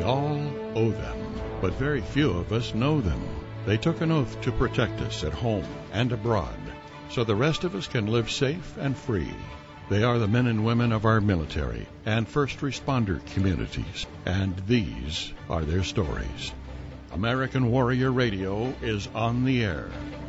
all owe them, but very few of us know them. They took an oath to protect us at home and abroad, so the rest of us can live safe and free. They are the men and women of our military and first responder communities, and these are their stories. American Warrior Radio is on the air.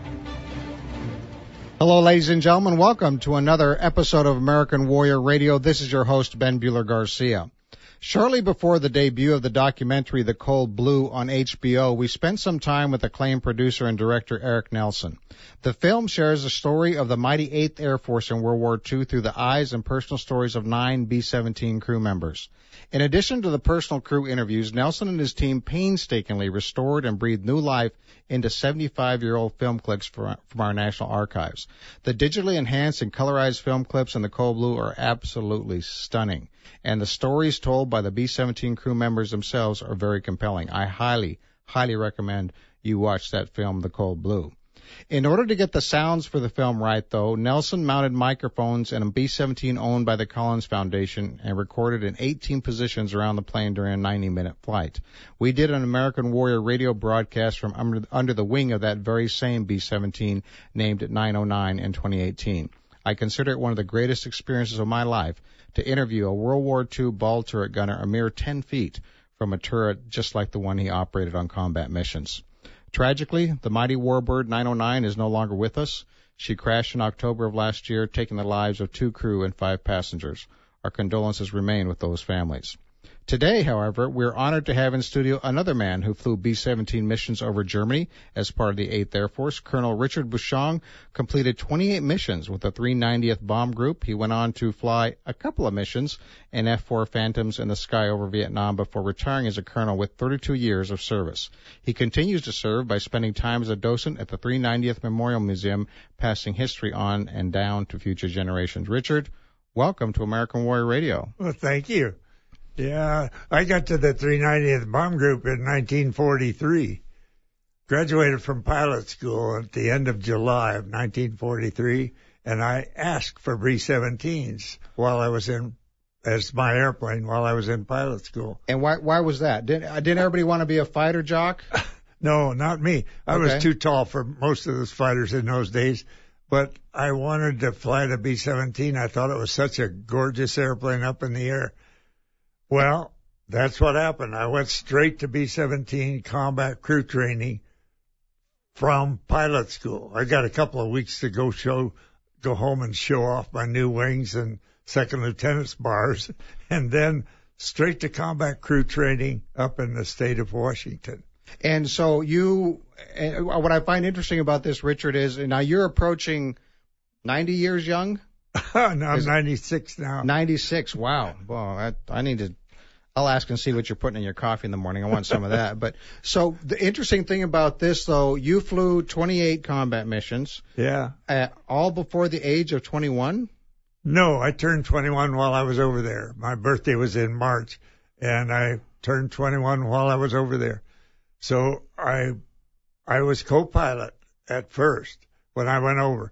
Hello, ladies and gentlemen. Welcome to another episode of American Warrior Radio. This is your host, Ben Buehler-Garcia. Shortly before the debut of the documentary The Cold Blue on HBO, we spent some time with acclaimed producer and director Eric Nelson. The film shares the story of the mighty 8th Air Force in World War II through the eyes and personal stories of 9 B-17 crew members. In addition to the personal crew interviews, Nelson and his team painstakingly restored and breathed new life into 75-year-old film clips from our National Archives. The digitally enhanced and colorized film clips in The Cold Blue are absolutely stunning, and the stories told by the B-17 crew members themselves are very compelling. I highly recommend you watch that film, The Cold Blue. In order to get the sounds for the film right, though, Nelson mounted microphones in a B-17 owned by the Collins Foundation and recorded in 18 positions around the plane during a 90-minute flight. We did an American Warrior Radio broadcast from under the wing of that very same B-17 named 909 in 2018. I consider it one of the greatest experiences of my life to interview a World War II ball turret gunner a mere 10 feet from a turret just like the one he operated on combat missions. Tragically, the mighty Warbird 909 is no longer with us. She crashed in October of last year, taking the lives of 2 crew and 5 passengers. Our condolences remain with those families. Today, however, we're honored to have in studio another man who flew B-17 missions over Germany as part of the 8th Air Force. Colonel Richard Bushong completed 28 missions with the 390th Bomb Group. He went on to fly a couple of missions in F-4 Phantoms in the sky over Vietnam before retiring as a colonel with 32 years of service. He continues to serve by spending time as a docent at the 390th Memorial Museum, passing history on and down to future generations. Richard, welcome to American Warrior Radio. Well, thank you. Yeah, I got to the 390th Bomb Group in 1943. Graduated from pilot school at the end of July of 1943, and I asked for B-17s while I was in, as my airplane while I was in pilot school. And why was that? Didn't everybody want to be a fighter jock? No, not me. I was too tall for most of those fighters in those days, but I wanted to fly the B-17. I thought it was such a gorgeous airplane up in the air. Well, that's what happened. I went straight to B-17 combat crew training from pilot school. I got a couple of weeks to go home and show off my new wings and second lieutenant's bars, and then straight to combat crew training up in the state of Washington. And so what I find interesting about this, Richard, is now you're approaching 90 years young? No, I'm 96 now. 96, wow. Well, I'll ask and see what you're putting in your coffee in the morning. I want some of that. But so the interesting thing about this, though, you flew 28 combat missions. Yeah. All before the age of 21? No, I turned 21 while I was over there. My birthday was in March, and I turned 21 while I was over there. So I was co-pilot at first when I went over.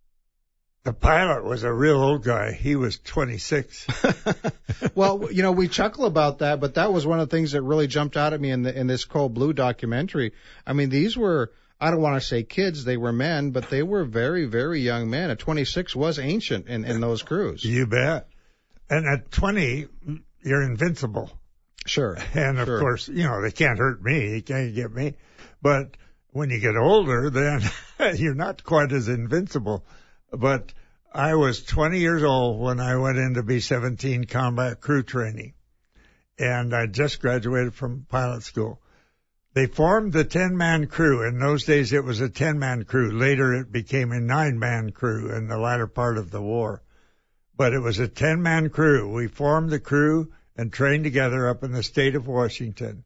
The pilot was a real old guy. He was 26. Well, we chuckle about that, but that was one of the things that really jumped out at me in this Cold Blue documentary. I mean, these were, I don't want to say kids, they were men, but they were very, very young men. At 26 was ancient in those crews. You bet. And at 20, you're invincible. Sure. And of course, they can't hurt me. They can't get me. But when you get older, then you're not quite as invincible. But I was 20 years old when I went into B-17 combat crew training, and I just graduated from pilot school. They formed the 10-man crew. In those days, it was a 10-man crew. Later, it became a 9-man crew in the latter part of the war. But it was a 10-man crew. We formed the crew and trained together up in the state of Washington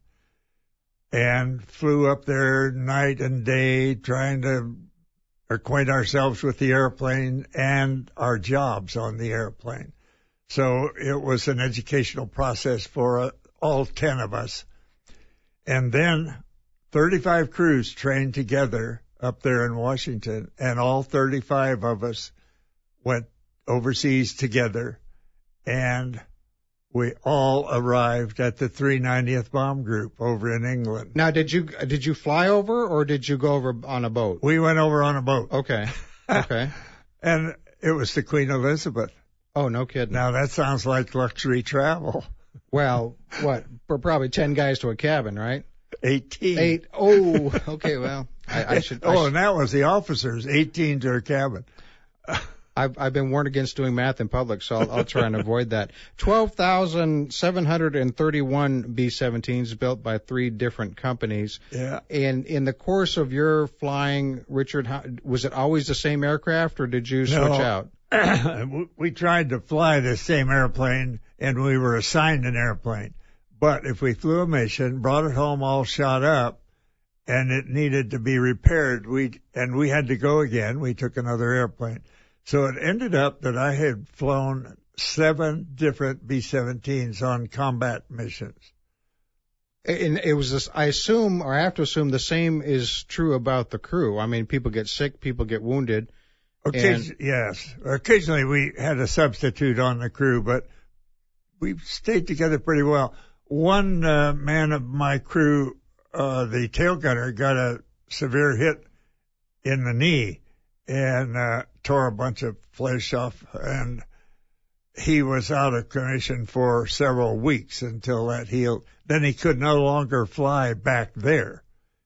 and flew up there night and day trying to acquaint ourselves with the airplane and our jobs on the airplane. So it was an educational process for all 10 of us. And then 35 crews trained together up there in Washington, and all 35 of us went overseas together, and we all arrived at the 390th Bomb Group over in England. Now, did you fly over or did you go over on a boat? We went over on a boat. Okay. And it was the Queen Elizabeth. Oh, no kidding. Now, that sounds like luxury travel. Well, what? For probably 10 guys to a cabin, right? 18. 8. Oh, okay, well, I should. And that was the officers, 18 to a cabin. I've been warned against doing math in public, so I'll try and avoid that. 12,731 B-17s built by 3 different companies. Yeah. And in the course of your flying, Richard, was it always the same aircraft, or did you switch out? We tried to fly the same airplane, and we were assigned an airplane. But if we flew a mission, brought it home all shot up, and it needed to be repaired, we had to go again, we took another airplane. So it ended up that I had flown 7 different B-17s on combat missions. And it was this, I assume, or I have to assume, the same is true about the crew. I mean, people get sick, people get wounded. Yes. Occasionally we had a substitute on the crew, but we stayed together pretty well. One man of my crew, the tail gunner, got a severe hit in the knee and tore a bunch of flesh off, and he was out of commission for several weeks until that healed. Then he could no longer fly back there.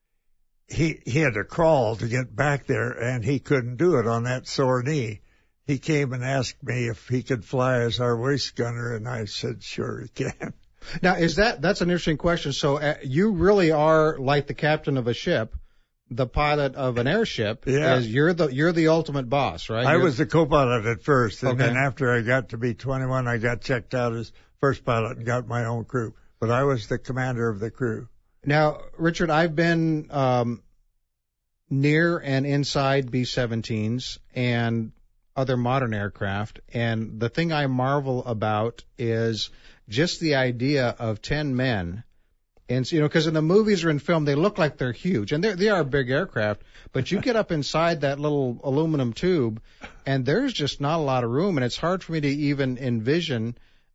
He had to crawl to get back there, and he couldn't do it on that sore knee. He came and asked me if he could fly as our waist gunner, and I said, sure, he can. Now, that's an interesting question. So you really are like the captain of a ship, the pilot of an airship. Yeah. You're the ultimate boss, right? I was the co-pilot at first, and then after I got to be 21, I got checked out as first pilot and got my own crew. But I was the commander of the crew. Now, Richard, I've been near and inside B-17s and other modern aircraft, and the thing I marvel about is just the idea of 10 men. And, because in the movies or in film, they look like they're huge, and they are big aircraft, but you get up inside that little aluminum tube, and there's just not a lot of room, and it's hard for me to even envision,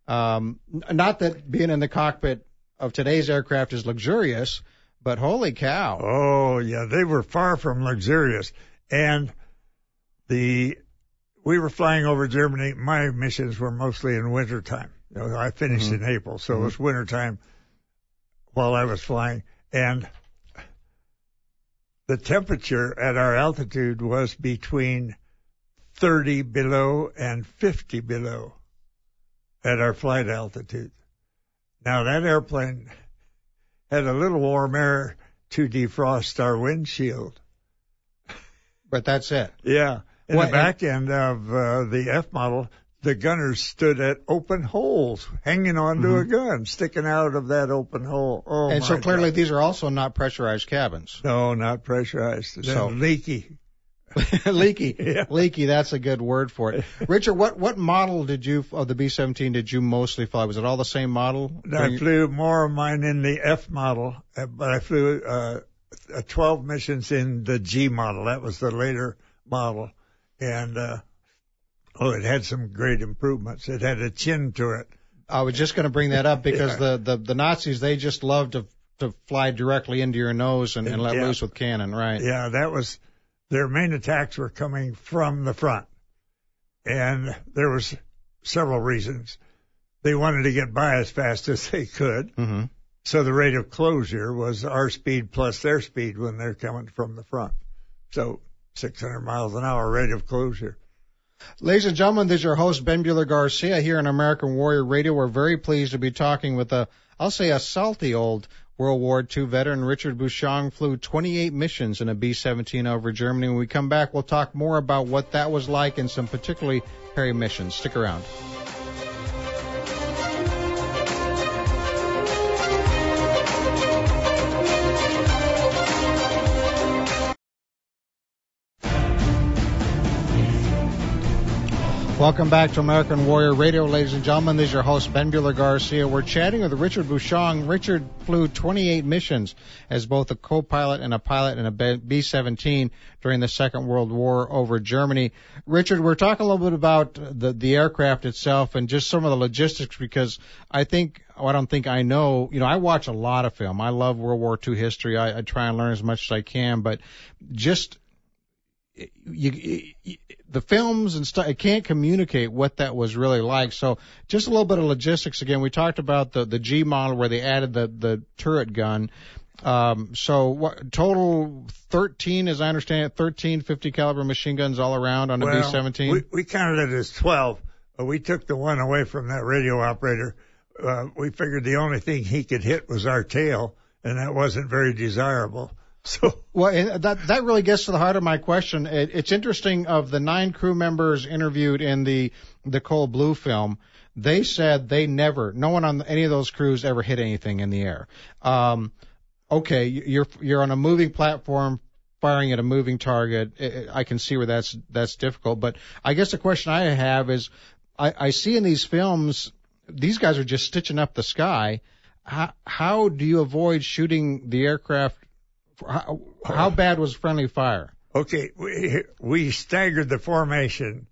not that being in the cockpit of today's aircraft is luxurious, but holy cow. Oh, yeah, they were far from luxurious. And we were flying over Germany. My missions were mostly in wintertime. I finished in April, so it was wintertime while I was flying. And the temperature at our altitude was between 30 below and 50 below at our flight altitude. Now, that airplane had a little warm air to defrost our windshield. But that's it. Yeah. In the back end of the F model, the gunners stood at open holes, hanging onto a gun, sticking out of that open hole. Oh, and so clearly these are also not pressurized cabins. No, not pressurized. So leaky. Leaky. Yeah. Leaky, that's a good word for it. Richard, what model of the B-17 did you mostly fly? Was it all the same model? I flew more of mine in the F model, but I flew 12 missions in the G model. That was the later model. And it had some great improvements. It had a chin to it. I was just going to bring that up because the Nazis, they just loved to fly directly into your nose and let loose with cannon, right? Yeah, that was... Their main attacks were coming from the front, and there was several reasons. They wanted to get by as fast as they could, so the rate of closure was our speed plus their speed when they're coming from the front. So 600 miles an hour rate of closure. Ladies and gentlemen, this is your host, Ben Bueller Garcia, here on American Warrior Radio. We're very pleased to be talking with I'll say a salty old World War II veteran. Richard Bushong flew 28 missions in a B-17 over Germany. When we come back, we'll talk more about what that was like and some particularly hairy missions. Stick around. Welcome back to American Warrior Radio, ladies and gentlemen. This is your host, Ben Bueller Garcia. We're chatting with Richard Bouchong. Richard flew 28 missions as both a co-pilot and a pilot in a B-17 during the Second World War over Germany. Richard, we're talking a little bit about the aircraft itself and just some of the logistics, because I know, I watch a lot of film. I love World War II history. I try and learn as much as I can, but just the films and stuff, it can't communicate what that was really like. So just a little bit of logistics again. We talked about the G model where they added the turret gun. So what total 13, as I understand it, 13 50 caliber machine guns all around on the B-17? We counted it as 12. We took the one away from that radio operator. We figured the only thing he could hit was our tail, and that wasn't very desirable. Well, that really gets to the heart of my question. It's interesting, of the 9 crew members interviewed in the Cold Blue film, they said no one on any of those crews ever hit anything in the air. Okay, you're on a moving platform firing at a moving target. I can see where that's difficult, but I guess the question I have is, I see in these films, these guys are just stitching up the sky. How do you avoid shooting the aircraft? How bad was friendly fire? Okay, we staggered the formation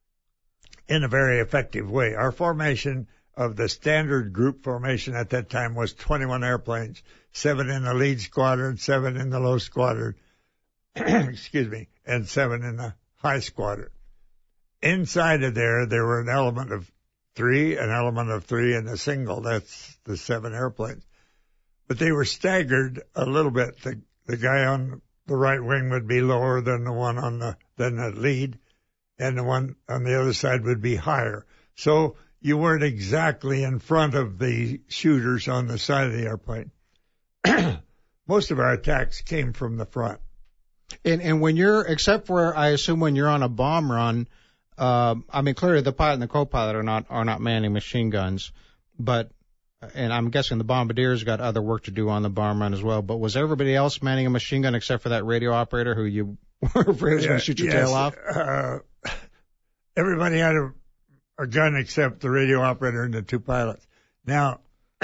in a very effective way. Our formation of the standard group formation at that time was 21 airplanes, 7 in the lead squadron, 7 in the low squadron, excuse me, and 7 in the high squadron. Inside of there were an element of 3, an element of 3, and a single. That's the 7 airplanes. But they were staggered a little bit. The guy on the right wing would be lower than the one than the lead, and the one on the other side would be higher. So you weren't exactly in front of the shooters on the side of the airplane. Most of our attacks came from the front. And when except for, I assume, when you're on a bomb run, clearly the pilot and the co-pilot are not manning machine guns, and I'm guessing the bombardiers got other work to do on the bomb run as well. But was everybody else manning a machine gun except for that radio operator who you were afraid was going to shoot your tail off? Everybody had a gun except the radio operator and the 2 pilots. Now,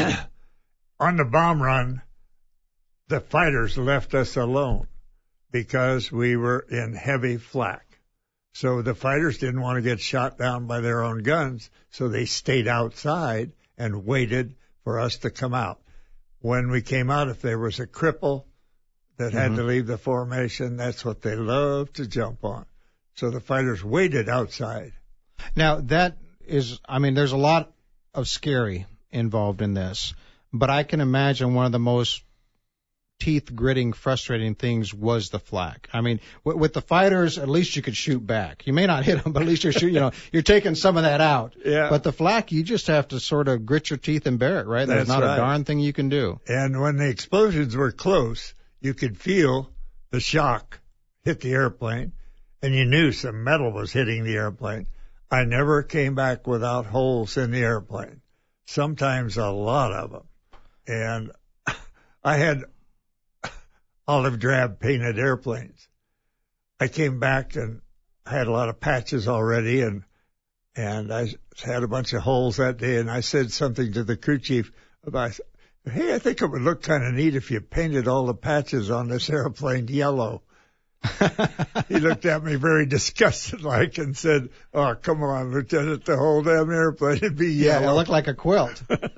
on the bomb run, the fighters left us alone because we were in heavy flak. So the fighters didn't want to get shot down by their own guns, so they stayed outside and waited for us to come out. When we came out, if there was a cripple that had to leave the formation, that's what they loved to jump on. So the fighters waited outside. Now, there's a lot of scary involved in this, but I can imagine one of the most teeth-gritting, frustrating things was the flak. I mean, with the fighters, at least you could shoot back. You may not hit them, but at least you're taking some of that out. Yeah. But the flak, you just have to sort of grit your teeth and bear it, right? There's not a darn thing you can do. And when the explosions were close, you could feel the shock hit the airplane, and you knew some metal was hitting the airplane. I never came back without holes in the airplane, sometimes a lot of them. And I had olive drab painted airplanes. I came back and had a lot of patches already, and I had a bunch of holes that day, and I said something to the crew chief about, hey, I think it would look kind of neat if you painted all the patches on this airplane yellow. He looked at me very disgusted-like and said, oh, come on, Lieutenant, the whole damn airplane would be yellow. Yeah, it looked like a quilt.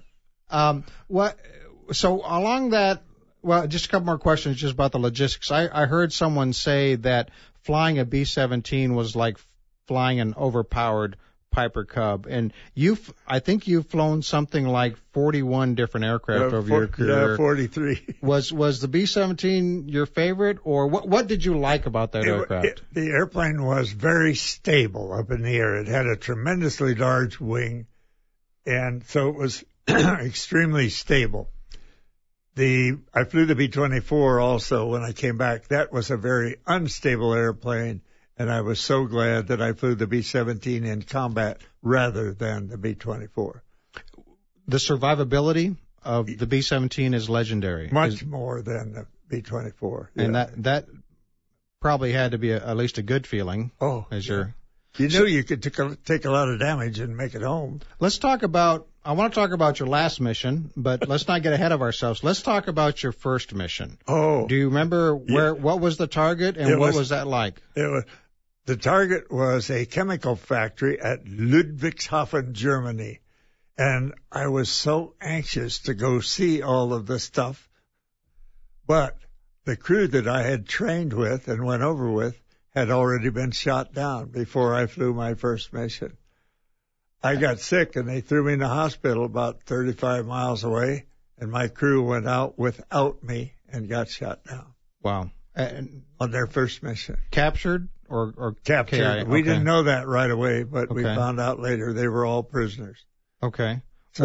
So along that, well, just a couple more questions just about the logistics. I heard someone say that flying a B-17 was like flying an overpowered Piper Cub. And I think you've flown something like 41 different aircraft over your career. Yeah, 43. Was the B-17 your favorite, or what did you like about that aircraft? The airplane was very stable up in the air. It had a tremendously large wing, and so it was extremely stable. I flew the B-24 also when I came back. That was a very unstable airplane, and I was so glad that I flew the B-17 in combat rather than the B-24. The survivability of the B-17 is legendary. Much more than the B-24. And that probably had to be at least a good feeling. Oh, as yeah. You knew you could take a lot of damage and make it home. I want to talk about your last mission, but let's not get ahead of ourselves. Let's talk about your first mission. Oh. Do you remember what was the target and what was that like? The target was a chemical factory at Ludwigshafen, Germany. And I was so anxious to go see all of the stuff. But the crew that I had trained with and went over with had already been shot down before I flew my first mission. I got sick and they threw me in the hospital about 35 miles away, and my crew went out without me and got shot down. Wow. On their first mission. Captured or captured? Okay. We didn't know that right away, but we found out later they were all prisoners. Okay.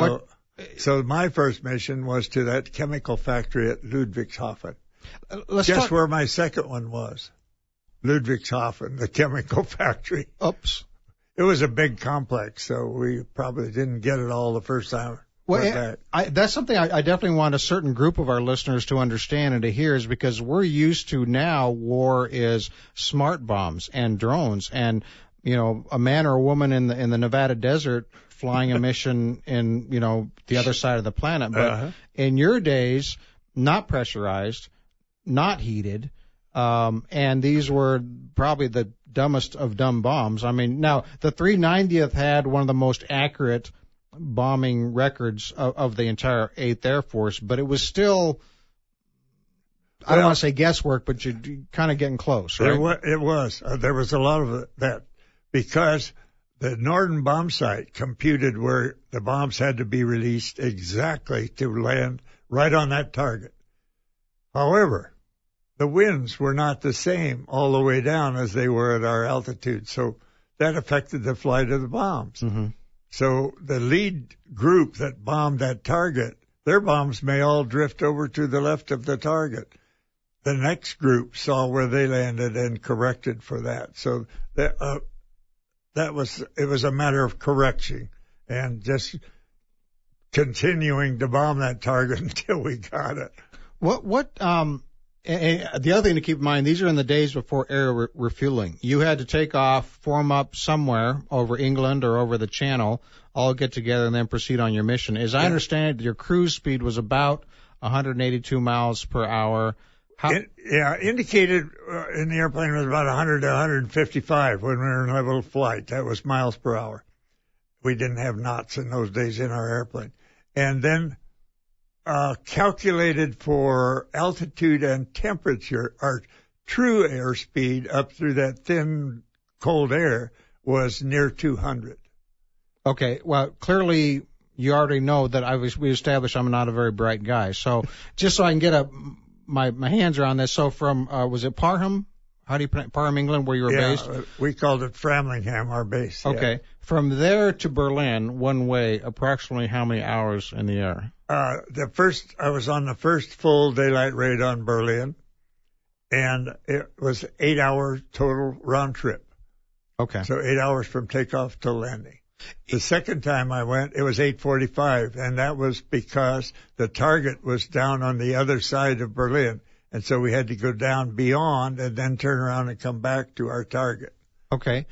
So my first mission was to that chemical factory at Ludwigshafen. Guess where my second one was? Ludwigshafen, the chemical factory. Oops. It was a big complex, so we probably didn't get it all the first time. Well, that's something I definitely want a certain group of our listeners to understand and to hear, is because we're used to now war is smart bombs and drones and, a man or a woman in the Nevada desert flying a mission in, the other side of the planet. But in your days, not pressurized, not heated, and these were probably the dumbest of dumb bombs. I mean, now the 390th had one of the most accurate bombing records of the entire 8th Air Force, but it was still, I don't want to say guesswork, but you're kind of getting close, right? It was. There was a lot of that because the Norden bomb site computed where the bombs had to be released exactly to land right on that target. However, the winds were not the same all the way down as they were at our altitude, so that affected the flight of the bombs. Mm-hmm. So the lead group that bombed that target, their bombs may all drift over to the left of the target. The next group saw where they landed and corrected for that. So it was a matter of correction and just continuing to bomb that target until we got it. The other thing to keep in mind, these are in the days before air refueling. You had to take off, form up somewhere over England or over the Channel, all get together and then proceed on your mission. As I understand it, your cruise speed was about 182 miles per hour. Indicated in the airplane was about 100 to 155 when we were in level flight. That was miles per hour. We didn't have knots in those days in our airplane. And then calculated for altitude and temperature, our true airspeed up through that thin, cold air was near 200. Okay, well, clearly you already know that we established I'm not a very bright guy. So just so I can get my hands around this, so from, was it Parham? How do you pronounce Parham, England, where you were based? We called it Framlingham, our base. Okay. Yeah. From there to Berlin, one way, approximately how many hours in the air? I was on the first full daylight raid on Berlin, and it was 8 hours total round trip. Okay. So 8 hours from takeoff to landing. The second time I went, it was 8:45, and that was because the target was down on the other side of Berlin. And so we had to go down beyond and then turn around and come back to our target. Okay.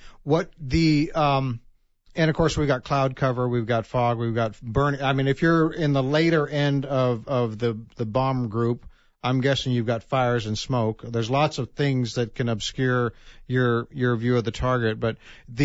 And of course we've got cloud cover, we've got fog, we've got burning. I mean, if you're in the later end of the bomb group, I'm guessing you've got fires and smoke. There's lots of things that can obscure your view of the target, but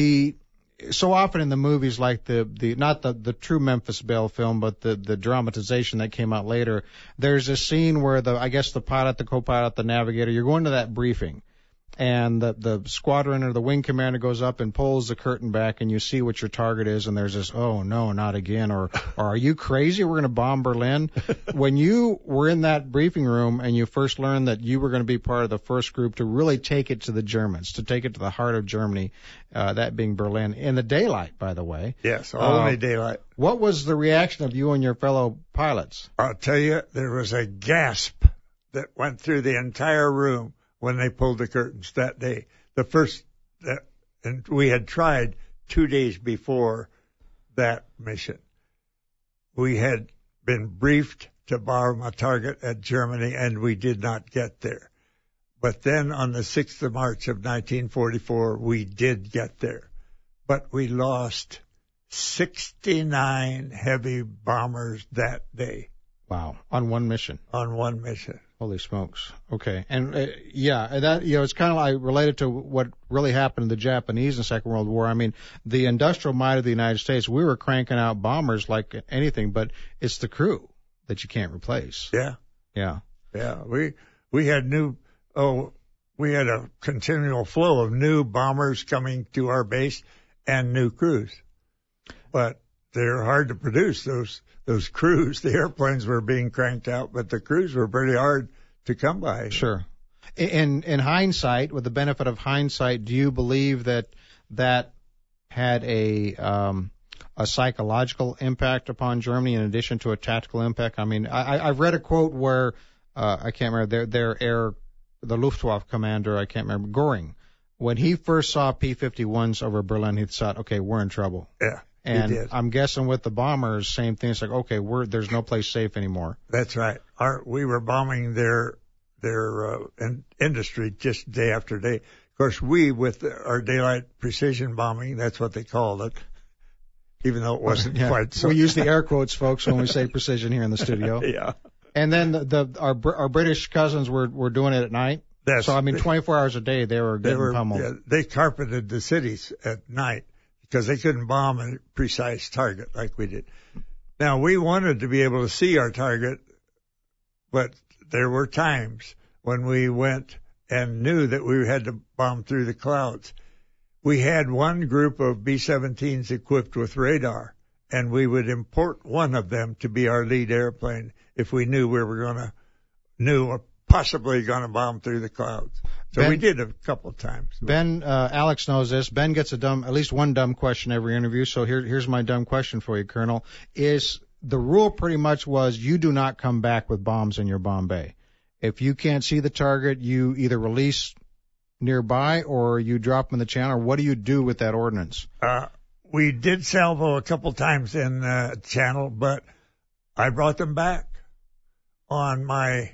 so often in the movies like not the true Memphis Belle film, but the dramatization that came out later, there's a scene where the pilot, the co-pilot, the navigator, you're going to that briefing, and the squadron or the wing commander goes up and pulls the curtain back, and you see what your target is, and there's this, oh no, not again, or are you crazy? We're going to bomb Berlin. When you were in that briefing room and you first learned that you were going to be part of the first group to really take it to the Germans, to take it to the heart of Germany, that being Berlin, in the daylight, by the way. Yes, only daylight. What was the reaction of you and your fellow pilots? I'll tell you, there was a gasp that went through the entire room when they pulled the curtains that day. And we had tried 2 days before that mission. We had been briefed to bomb a target at Germany, and we did not get there. But then on the 6th of March of 1944, we did get there. but we lost 69 heavy bombers that day. Wow. On one mission. On one mission. Holy smokes. Okay. And that, it's kind of like related to what really happened to the Japanese in the Second World War. I mean, the industrial might of the United States, we were cranking out bombers like anything, but it's the crew that you can't replace. Yeah. Yeah. Yeah. We had we had a continual flow of new bombers coming to our base and new crews. But they're hard to produce, those crews. The airplanes were being cranked out, but the crews were pretty hard to come by. Sure. In hindsight, with the benefit of hindsight, do you believe that had a psychological impact upon Germany in addition to a tactical impact? I mean, I've read a quote where I can't remember the Luftwaffe commander, I can't remember, Göring, when he first saw P-51s over Berlin, he thought, okay, we're in trouble. Yeah. And I'm guessing with the bombers, same thing. It's like, okay, there's no place safe anymore. That's right. We were bombing their industry just day after day. Of course, with our daylight precision bombing, that's what they called it, even though it wasn't quite so. We use the air quotes, folks, when we say precision here in the studio. Yeah. And then our British cousins were doing it at night. So I mean, 24 hours a day they were getting pummeled. Yeah, they carpeted the cities at night because they couldn't bomb a precise target like we did. Now, we wanted to be able to see our target, but there were times when we went and knew that we had to bomb through the clouds. We had one group of B-17s equipped with radar, and we would import one of them to be our lead airplane if we knew we were possibly going to bomb through the clouds. So Ben, we did a couple of times. Ben, Alex knows this. Ben gets at least one dumb question every interview. So here's my dumb question for you, Colonel. Is the rule pretty much was you do not come back with bombs in your bomb bay. If you can't see the target, you either release nearby or you drop them in the channel. Or what do you do with that ordnance? We did salvo a couple times in the channel, but I brought them back on my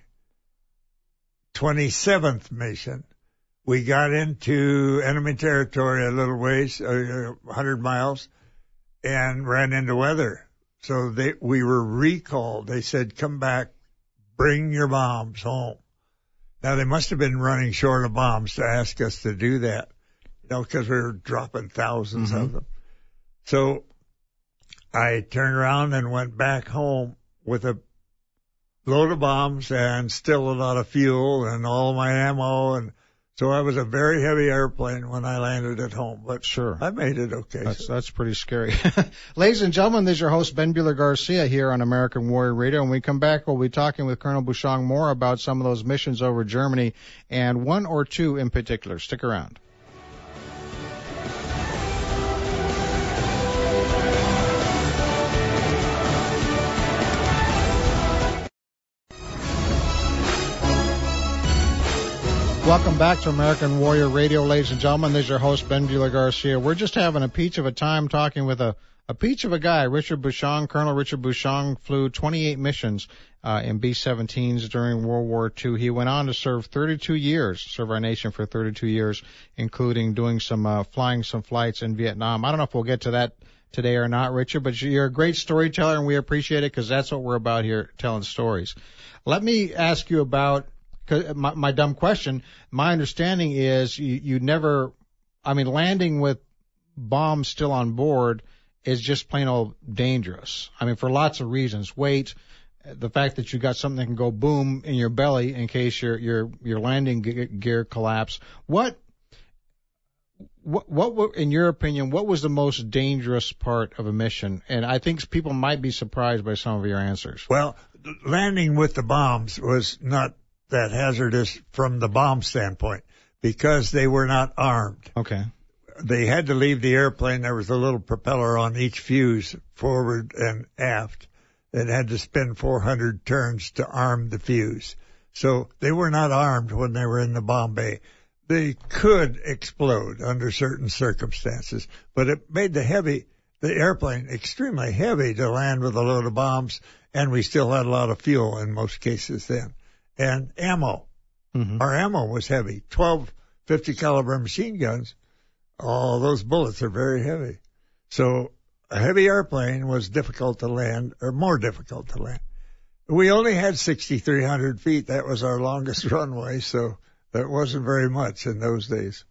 27th mission. We got into enemy territory a little ways, 100 miles, and ran into weather. So we were recalled. They said, come back, bring your bombs home. Now, they must have been running short of bombs to ask us to do that, because we were dropping thousands of them. So I turned around and went back home with a load of bombs and still a lot of fuel and all my ammo. And so I was a very heavy airplane when I landed at home, but sure, I made it okay. That's pretty scary. Ladies and gentlemen, this is your host, Ben Bueller Garcia, here on American Warrior Radio. When we come back, we'll be talking with Colonel Bushong more about some of those missions over Germany, and one or two in particular. Stick around. Welcome back to American Warrior Radio, ladies and gentlemen. This is your host, Ben Bueller Garcia. We're just having a peach of a time talking with a peach of a guy, Richard Bushong. Colonel Richard Bushong flew 28 missions in B-17s during World War II. He went on to serve our nation for 32 years, including doing flying some flights in Vietnam. I don't know if we'll get to that today or not, Richard, but you're a great storyteller, and we appreciate it because that's what we're about here, telling stories. Let me ask you about my dumb question. My understanding is you never, landing with bombs still on board is just plain old dangerous. For lots of reasons. Weight, the fact that you got something that can go boom in your belly in case your landing gear collapse. What in your opinion, what was the most dangerous part of a mission? And I think people might be surprised by some of your answers. Well, landing with the bombs was not that hazardous from the bomb standpoint because they were not armed. Okay. They had to leave the airplane. There was a little propeller on each fuse, forward and aft, that had to spin 400 turns to arm the fuse. So they were not armed when they were in the bomb bay. They could explode under certain circumstances, but it made the airplane extremely heavy to land with a load of bombs, and we still had a lot of fuel in most cases then. And ammo. Our ammo was heavy. 12 50 caliber machine guns all those bullets are very heavy. So a heavy airplane was difficult to land, or more difficult to land. We only had 6,300 feet. That was our longest runway, so that wasn't very much in those days.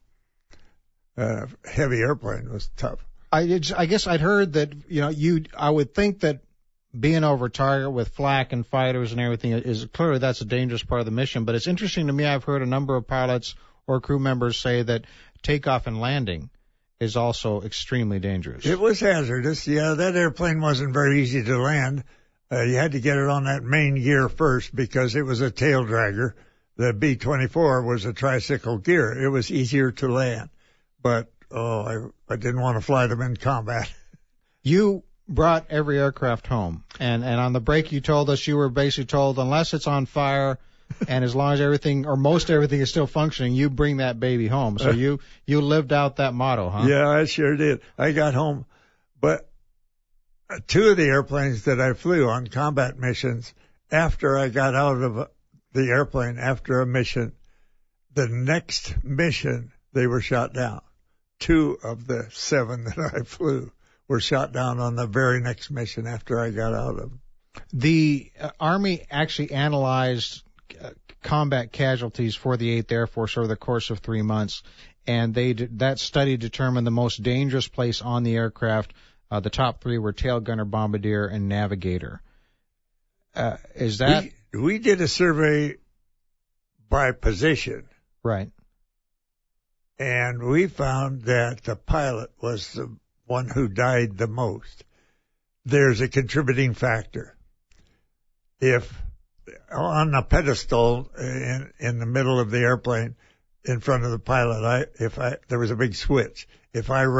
Heavy airplane was tough. I guess I'd heard that, I would think that being over target with flak and fighters and everything is clearly that's a dangerous part of the mission. But it's interesting to me. I've heard a number of pilots or crew members say that takeoff and landing is also extremely dangerous. It was hazardous. Yeah, that airplane wasn't very easy to land. You had to get it on that main gear first because it was a tail dragger. The B-24 was a tricycle gear. It was easier to land. But, I didn't want to fly them in combat. You brought every aircraft home. And on the break you told us you were basically told unless it's on fire and as long as everything or most everything is still functioning, you bring that baby home. So you lived out that motto, huh? Yeah, I sure did. I got home. But two of the airplanes that I flew on combat missions, after I got out of the airplane after a mission, the next mission they were shot down. 2 of the 7 that I flew were shot down on the very next mission after I got out of them. The Army actually analyzed combat casualties for the 8th Air Force over the course of 3 months, and that study determined the most dangerous place on the aircraft. The top 3 were tail gunner, bombardier, and navigator. Is that... We did a survey by position. Right. And we found that the pilot was the one who died the most. There's a contributing factor. If on a pedestal in the middle of the airplane in front of the pilot, there was a big switch. If I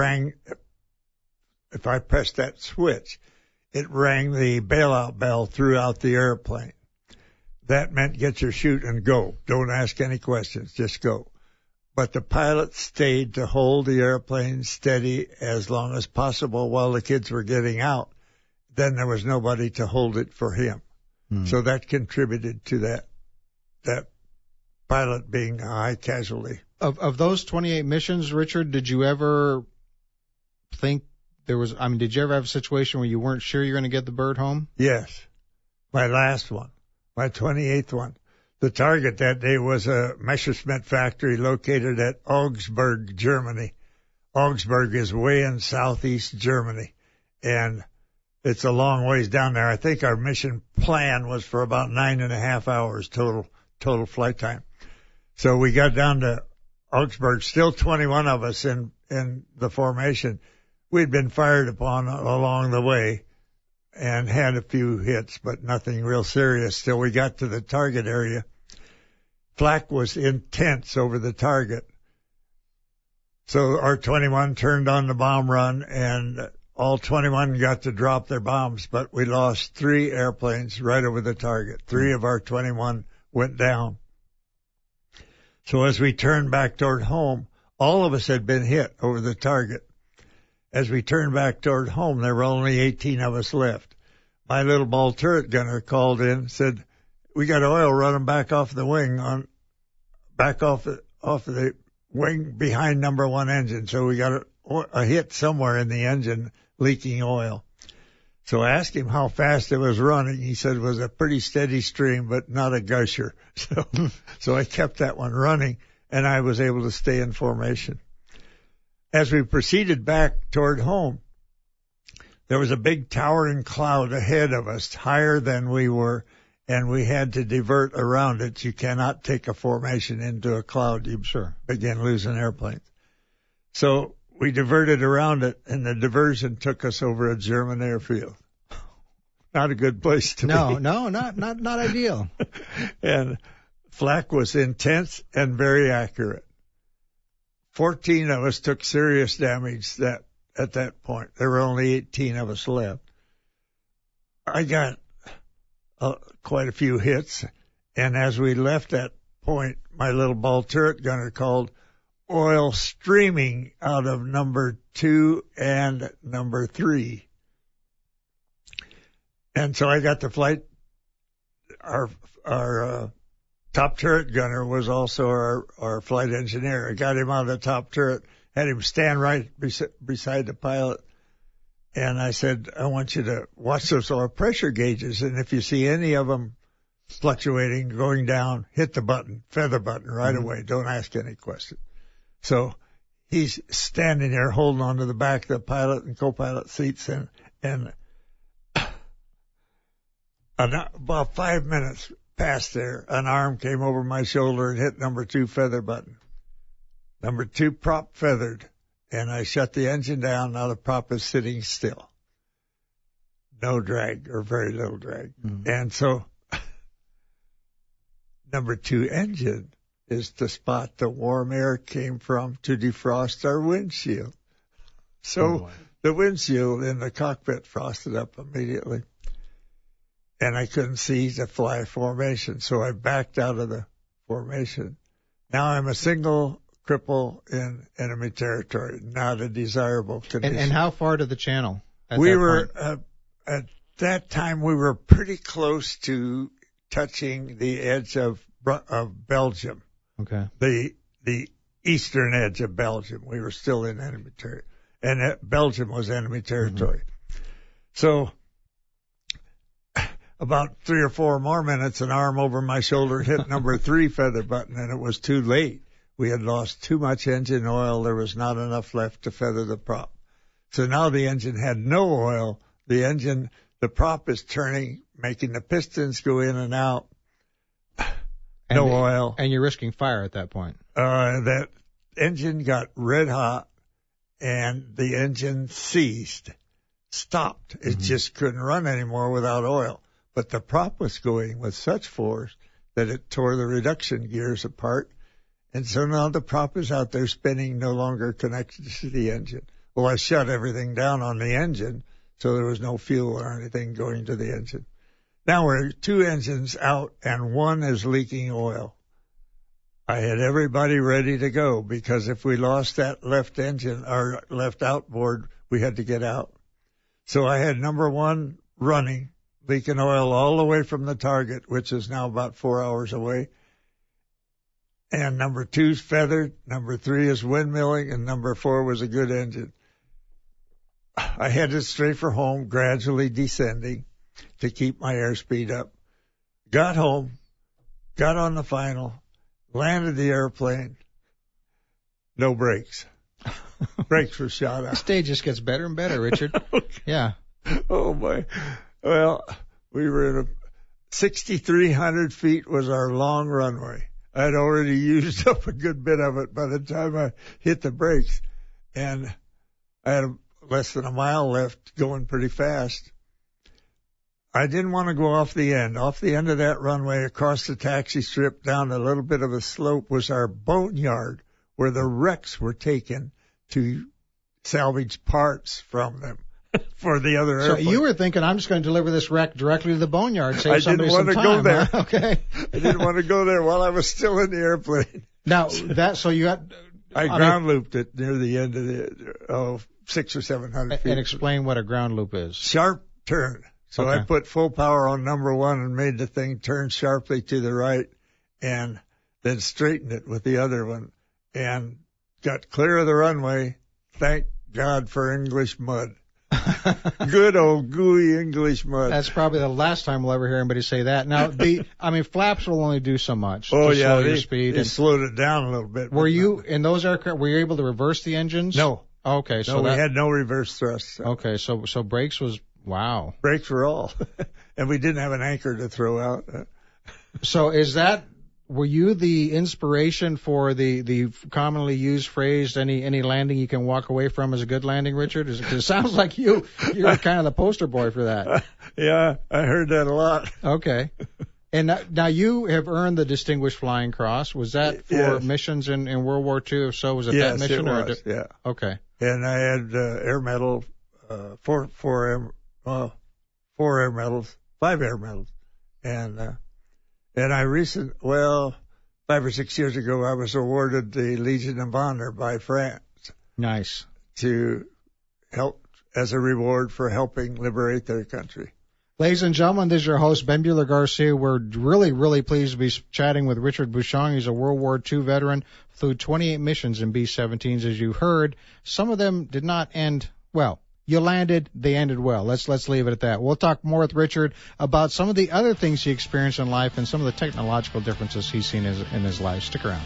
pressed that switch, it rang the bailout bell throughout the airplane. That meant get your chute and go. Don't ask any questions, just go. But the pilot stayed to hold the airplane steady as long as possible while the kids were getting out. Then there was nobody to hold it for him. So that contributed to that pilot being a high casualty. Of those 28 missions, Richard, did you ever think did you ever have a situation where you weren't sure you were going to get the bird home? Yes. My last one, my 28th one. The target that day was a Messerschmitt factory located at Augsburg, Germany. Augsburg is way in southeast Germany, and it's a long ways down there. I think our mission plan was for about 9.5 hours total flight time. So we got down to Augsburg, still 21 of us in the formation. We'd been fired upon along the way and had a few hits, but nothing real serious till we got to the target area. Flak was intense over the target. So our 21 turned on the bomb run, and all 21 got to drop their bombs, but we lost 3 airplanes right over the target. 3 of our 21 went down. So as we turned back toward home, all of us had been hit over the target. As we turned back toward home, there were only 18 of us left. My little ball turret gunner called in, said, "We got oil running back off the wing back off the wing behind number 1 engine. So we got a hit somewhere in the engine leaking oil." So I asked him how fast it was running. He said it was a pretty steady stream, but not a gusher. So I kept that one running, and I was able to stay in formation. As we proceeded back toward home, there was a big towering cloud ahead of us, higher than we were, and we had to divert around it. You cannot take a formation into a cloud. You begin losing airplanes. So we diverted around it, and the diversion took us over a German airfield. Not a good place to be. No, not ideal. And flak was intense and very accurate. 14 of us took serious damage at that point. There were only 18 of us left. I got quite a few hits, and as we left that point, my little ball turret gunner called oil streaming out of number 2 and number 3. And so I got the flight. Our top turret gunner was also our flight engineer. I got him out of the top turret, had him stand right beside the pilot. And I said, I want you to watch those oil pressure gauges. And if you see any of them fluctuating, going down, hit the button, feather button right away. Don't ask any question. So he's standing there holding on to the back of the pilot and co-pilot seats. And about 5 minutes past there, an arm came over my shoulder and hit number 2 feather button. Number 2 prop feathered. And I shut the engine down. Now the prop is sitting still. No drag or very little drag. And so number 2 engine is the spot the warm air came from to defrost our windshield. So the windshield in the cockpit frosted up immediately. And I couldn't see the fly formation. So I backed out of the formation. Now I'm a single cripple in enemy territory, not a desirable condition. And how far to the channel? We were, at that time, we were pretty close to touching the edge of Belgium. Okay. The eastern edge of Belgium. We were still in enemy territory. And Belgium was enemy territory. So about 3 or 4 more minutes, an arm over my shoulder hit number 3 feather button, and it was too late. We had lost too much engine oil. There was not enough left to feather the prop. So now the engine had no oil. The prop is turning, making the pistons go in and out. No oil. And you're risking fire at that point. That engine got red hot, and the engine stopped. It just couldn't run anymore without oil. But the prop was going with such force that it tore the reduction gears apart. And so now the prop is out there spinning, no longer connected to the engine. Well, I shut everything down on the engine, so there was no fuel or anything going to the engine. Now we're 2 engines out, and 1 is leaking oil. I had everybody ready to go, because if we lost that left engine, or left outboard, we had to get out. So I had number 1 running, leaking oil all the way from the target, which is now about 4 hours away. And number 2's feathered, number 3 is windmilling, and number 4 was a good engine. I headed straight for home, gradually descending to keep my airspeed up. Got home, got on the final, landed the airplane, no brakes. Brakes were shot out. The stage just gets better and better, Richard. Okay. Yeah. Oh, my. Well, we were at 6,300 feet was our long runway. I'd already used up a good bit of it by the time I hit the brakes. And I had less than a mile left, going pretty fast. I didn't want to go off the end. Off the end of that runway, across the taxi strip, down a little bit of a slope, was our boneyard, where the wrecks were taken to salvage parts from them for the other airplane. So you were thinking, I'm just going to deliver this wreck directly to the boneyard, save somebody some time. I didn't want to go there. Huh? Okay. I didn't want to go there while I was still in the airplane. Now, so you got... I ground looped it near the end of the 600 or 700 feet. And explain what a ground loop is. Sharp turn. So Okay. I put full power on number 1 and made the thing turn sharply to the right, and then straightened it with the other one, and got clear of the runway. Thank God for English mud. Good old gooey English mud. That's probably the last time we'll ever hear anybody say that. Now, flaps will only do so much. Oh, to yeah. slow your speed. They slowed it down a little bit. Were you, in those aircraft, were you able to reverse the engines? No. Okay. No, we had no reverse thrust. Okay. So brakes was, wow. Brakes were all. And we didn't have an anchor to throw out. So were you the inspiration for the commonly used phrase, any landing you can walk away from is a good landing, Richard? 'Cause it sounds like you're kind of the poster boy for that. Yeah, I heard that a lot. Okay. And now you have earned the Distinguished Flying Cross. Was that for missions in World War II? If so, was it that mission? Yes, it was, yeah. Okay. And I had air medal, 4 air medals, 5 air medals. And I 5 or 6 years ago, I was awarded the Legion of Honor by France. Nice. To help as a reward for helping liberate their country. Ladies and gentlemen, this is your host, Ben Bueller Garcia. We're really, really pleased to be chatting with Richard Bushong. He's a World War II veteran, flew 28 missions in B-17s. As you heard, some of them did not end well. You landed, they ended well. Let's leave it at that. We'll talk more with Richard about some of the other things he experienced in life and some of the technological differences he's seen in his life. Stick around.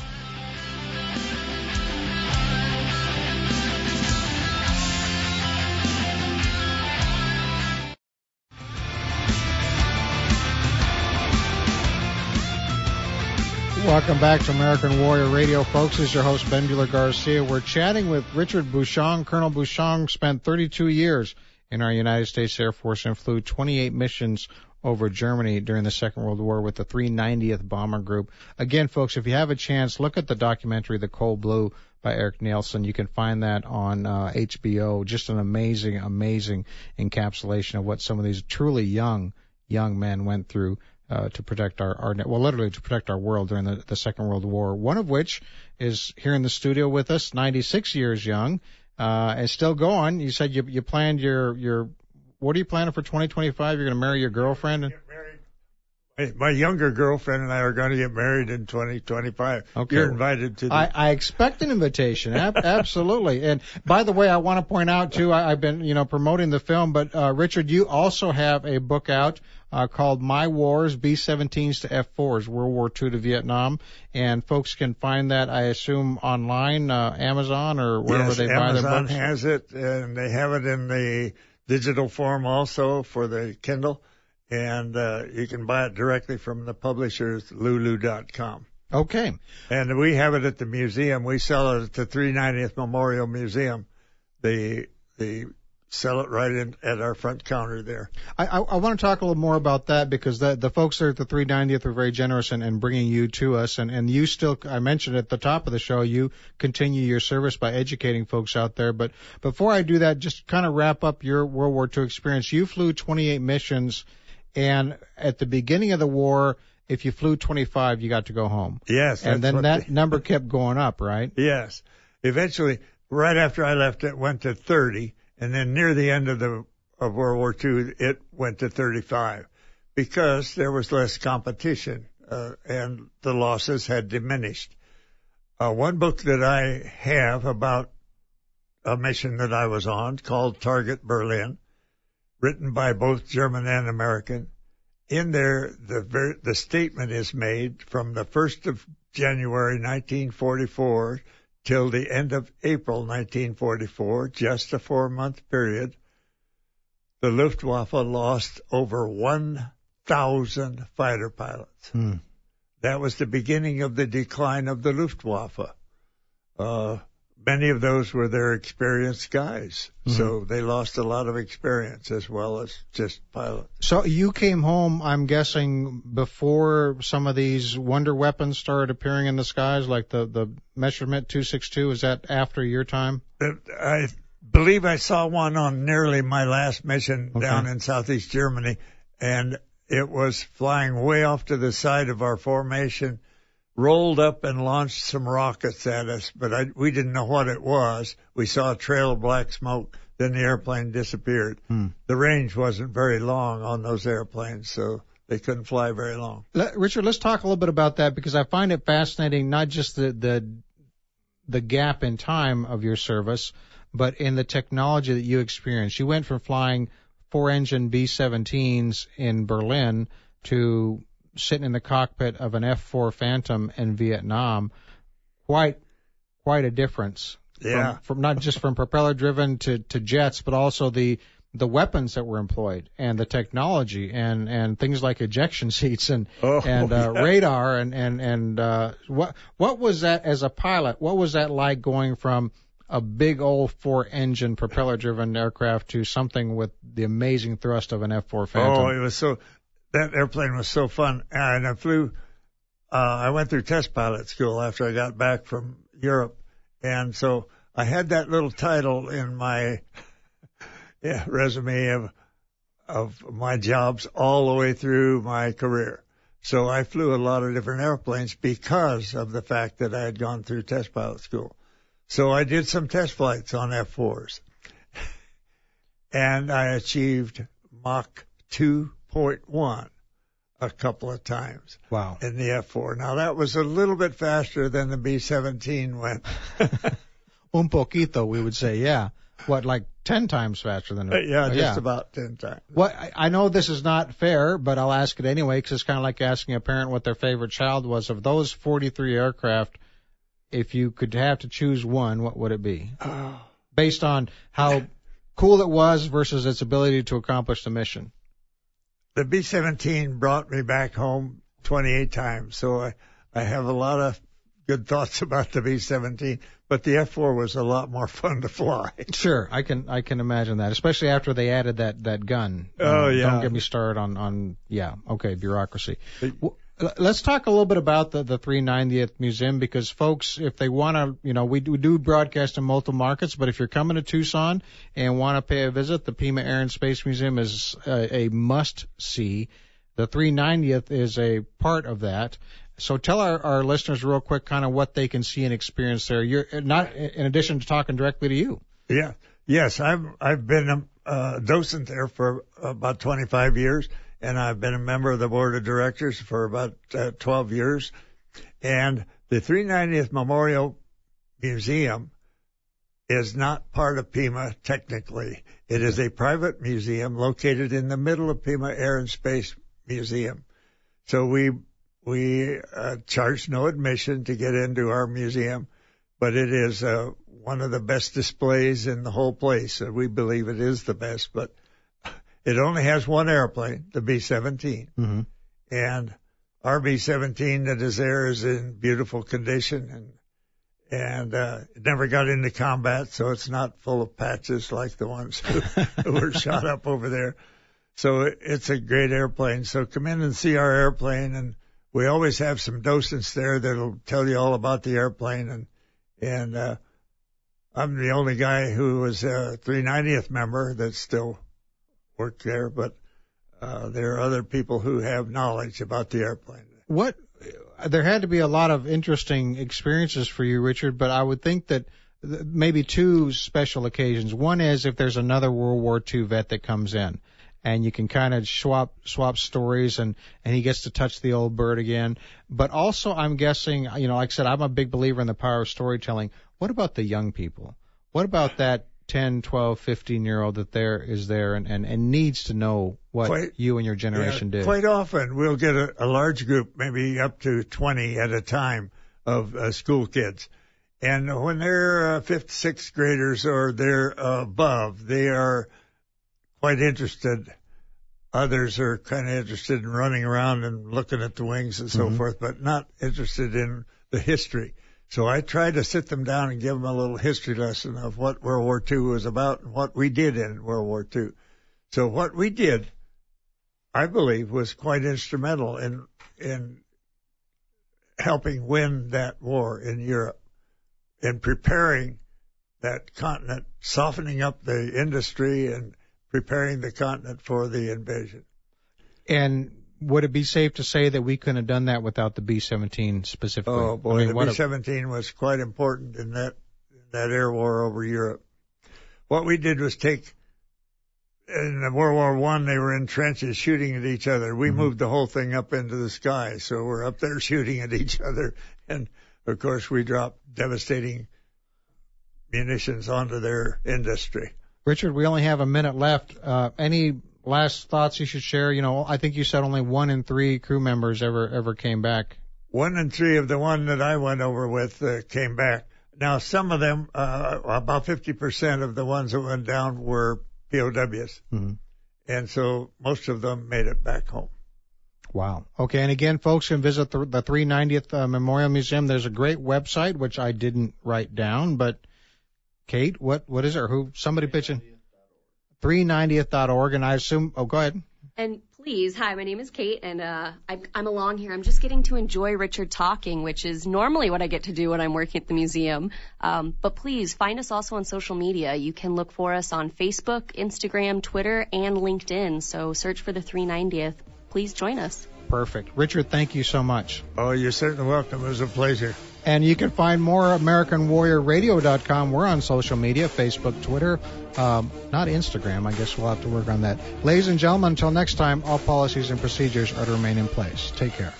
Welcome back to American Warrior Radio, folks. This is your host, Ben Bueller Garcia. We're chatting with Richard Bushong. Colonel Bushong spent 32 years in our United States Air Force and flew 28 missions over Germany during the Second World War with the 390th Bomber Group. Again, folks, if you have a chance, look at the documentary, The Cold Blue, by Eric Nielsen. You can find that on HBO. Just an amazing, amazing encapsulation of what some of these truly young men went through to protect literally to protect our world during the Second World War. One of which is here in the studio with us, 96 years young, and still going. You said you planned your what are you planning for 2025? You're going to marry your girlfriend? Get married. My younger girlfriend and I are going to get married in 2025. Okay. You're invited to. I expect an invitation. Absolutely. And by the way, I want to point out too, I've been promoting the film, but Richard, you also have a book out called My Wars, B-17s to F-4s, World War II to Vietnam. And folks can find that, I assume, online, Amazon or wherever they buy their books. Amazon has it, and they have it in the digital form also for the Kindle. And you can buy it directly from the publishers, lulu.com. Okay. And we have it at the museum. We sell it at the 390th Memorial Museum. They sell it right in at our front counter there. I want to talk a little more about that because the folks there at the 390th were very generous in bringing you to us. And you still, I mentioned at the top of the show, you continue your service by educating folks out there. But before I do that, just kind of wrap up your World War II experience. You flew 28 missions, and at the beginning of the war, if you flew 25, you got to go home. Yes. And then that number kept going up, right? Yes. Eventually, right after I left, it went to 30. And then near the end of World War II, it went to 35 because there was less competition and the losses had diminished. One book that I have about a mission that I was on called Target Berlin, written by both German and American. In there, the statement is made from the 1st of January 1944 till the end of April 1944, just a 4-month period, the Luftwaffe lost over 1,000 fighter pilots. That was the beginning of the decline of the Luftwaffe. Many of those were their experienced guys, so they lost a lot of experience as well as just pilots. So you came home, I'm guessing, before some of these wonder weapons started appearing in the skies, like the Messerschmitt 262. Is that after your time? I believe I saw one on nearly my last mission down in southeast Germany, and it was flying way off to the side of our formation, rolled up and launched some rockets at us, but we didn't know what it was. We saw a trail of black smoke, then the airplane disappeared. The range wasn't very long on those airplanes, so they couldn't fly very long. Richard, let's talk a little bit about that because I find it fascinating, not just the gap in time of your service, but in the technology that you experienced. You went from flying 4-engine B-17s in Berlin to sitting in the cockpit of an F-4 Phantom in Vietnam. Quite a difference. Yeah. From not just from propeller driven to jets, but also the weapons that were employed and the technology and things like ejection seats and radar and what was that as a pilot? What was that like going from a big old 4-engine propeller driven aircraft to something with the amazing thrust of an F-4 Phantom? Oh, it was that airplane was so fun. And I went through test pilot school after I got back from Europe. And so I had that little title in my resume of my jobs all the way through my career. So I flew a lot of different airplanes because of the fact that I had gone through test pilot school. So I did some test flights on F-4s. And I achieved Mach 2.1 a couple of times. Wow. In the F4. Now, that was a little bit faster than the B-17 went. Un poquito, we would say, yeah. What, like 10 times faster than it? Yeah, just about 10 times. Well, I know this is not fair, but I'll ask it anyway, because it's kind of like asking a parent what their favorite child was. Of those 43 aircraft, if you could have to choose one, what would it be? Based on how cool it was versus its ability to accomplish the mission. The B-17 brought me back home 28 times, so I have a lot of good thoughts about the B-17, but the F-4 was a lot more fun to fly. Sure, I can imagine that, especially after they added that gun. Oh, yeah. Don't get me started on bureaucracy. Let's talk a little bit about the 390th Museum, because folks, if they want to, we do broadcast in multiple markets, but if you're coming to Tucson and want to pay a visit, the Pima Air and Space Museum is a must-see. The 390th is a part of that. So tell our listeners real quick kind of what they can see and experience there. You're not, in addition to talking directly to you. Yeah. Yes, I've been a docent there for about 25 years. And I've been a member of the board of directors for about 12 years. And the 390th Memorial Museum is not part of Pima technically. It is a private museum located in the middle of Pima Air and Space Museum. So we charge no admission to get into our museum, but it is one of the best displays in the whole place. We believe it is the best, but it only has one airplane, the B-17. Mm-hmm. And our B-17 that is there is in beautiful condition, and it never got into combat, so it's not full of patches like the ones who were shot up over there. So it's a great airplane. So come in and see our airplane, and we always have some docents there that'll tell you all about the airplane. And I'm the only guy who was a 390th member that's still work there, but there are other people who have knowledge about the airplane. There had to be a lot of interesting experiences for you, Richard, but I would think that maybe two special occasions. One is if there's another World War II vet that comes in, and you can kind of swap stories, and he gets to touch the old bird again. But also, I'm guessing, like I said, I'm a big believer in the power of storytelling. What about the young people? What about that 10, 12, 15-year-old that is there and needs to know what you and your generation did? Quite often we'll get a large group, maybe up to 20 at a time, of school kids. And when they're fifth, sixth graders or they're above, they are quite interested. Others are kind of interested in running around and looking at the wings and so forth, but not interested in the history. So I tried to sit them down and give them a little history lesson of what World War II was about and what we did in World War II. So what we did, I believe, was quite instrumental in helping win that war in Europe, in preparing that continent, softening up the industry and preparing the continent for the invasion. And would it be safe to say that we couldn't have done that without the B-17 specifically? Oh, boy, the B-17 was quite important in that air war over Europe. What we did was in the World War I, they were in trenches shooting at each other. We moved the whole thing up into the sky, so we're up there shooting at each other. And, of course, we dropped devastating munitions onto their industry. Richard, we only have a minute left. Any last thoughts you should share? I think you said only 1 in 3 crew members ever came back. 1 in 3 of the one that I went over with came back. Now, some of them, about 50% of the ones that went down were POWs. Mm-hmm. And so most of them made it back home. Wow. Okay, and again, folks can visit the 390th Memorial Museum. There's a great website, which I didn't write down, but Kate, what is it? Somebody pitching? 390th.org, and I assume, go ahead. And please, hi, my name is Kate, and I'm along here. I'm just getting to enjoy Richard talking, which is normally what I get to do when I'm working at the museum. But please, find us also on social media. You can look for us on Facebook, Instagram, Twitter, and LinkedIn. So search for the 390th. Please join us. Perfect. Richard, thank you so much. Oh, you're certainly welcome. It was a pleasure. And you can find more AmericanWarriorRadio.com. We're on social media, Facebook, Twitter, not Instagram. I guess we'll have to work on that. Ladies and gentlemen, until next time, all policies and procedures are to remain in place. Take care.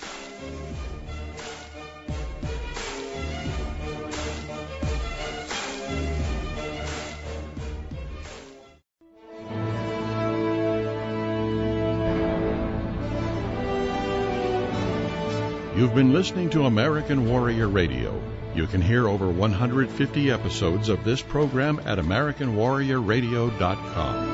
You've been listening to American Warrior Radio. You can hear over 150 episodes of this program at AmericanWarriorRadio.com.